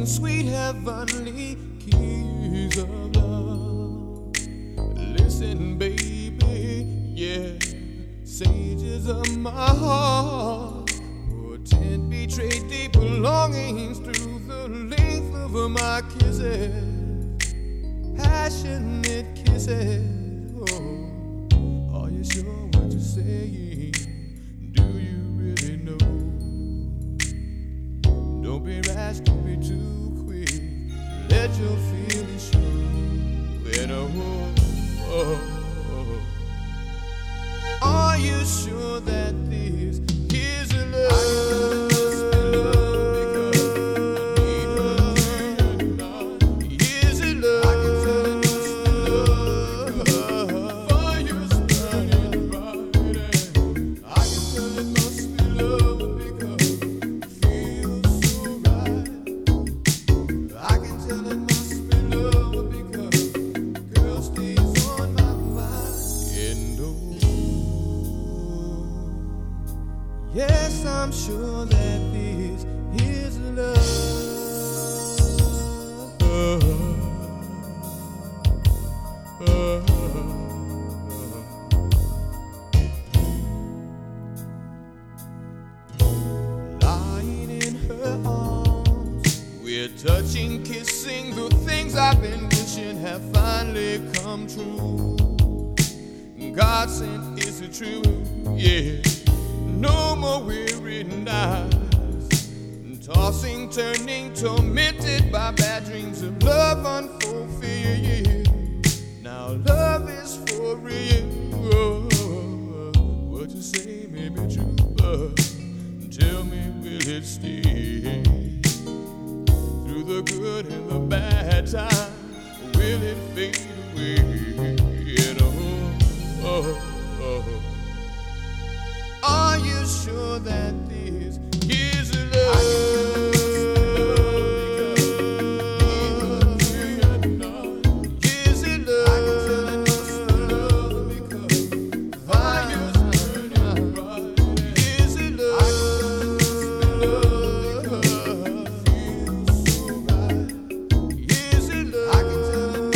sweet heavenly keys of love. Listen, baby, yeah, sages of my heart, pretend betray deep longings through the length of my kisses, passionate kisses. Oh, are you sure what you're saying? Do you really know? Don't be rash, don't be too quick. Let your feelings show. And are you sure that this is love? Yes, I'm sure that this is love. Lying in her arms, we're touching, kissing. The things I've been wishing have finally come true. God sent, is it true? Yeah. No more weary nights, tossing, turning, tormented by bad dreams of love unfulfilled. Now love is for real. What you say may be true, but tell me, will it stay? Through the good and the bad times, will it fade away? Are you sure that this is love? Is it love? Fire's burning bright. Is it love? Feels so right. Is it love?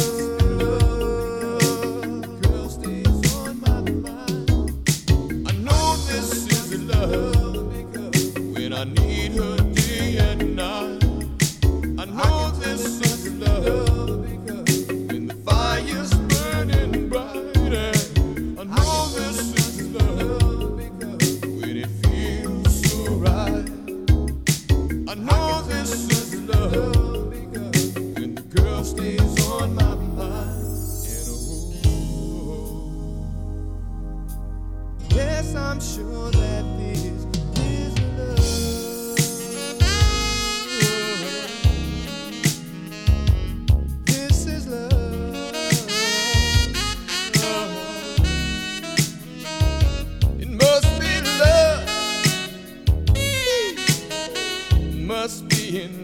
Girl stays on my mind. I know this is love when I need her day and night. I know this is love when the fire's burning bright. I know this is love when it feels so right. I know this is love when the girl stays on my mind. Yes, I'm sure that this is love. This is love. It must be love. Must be in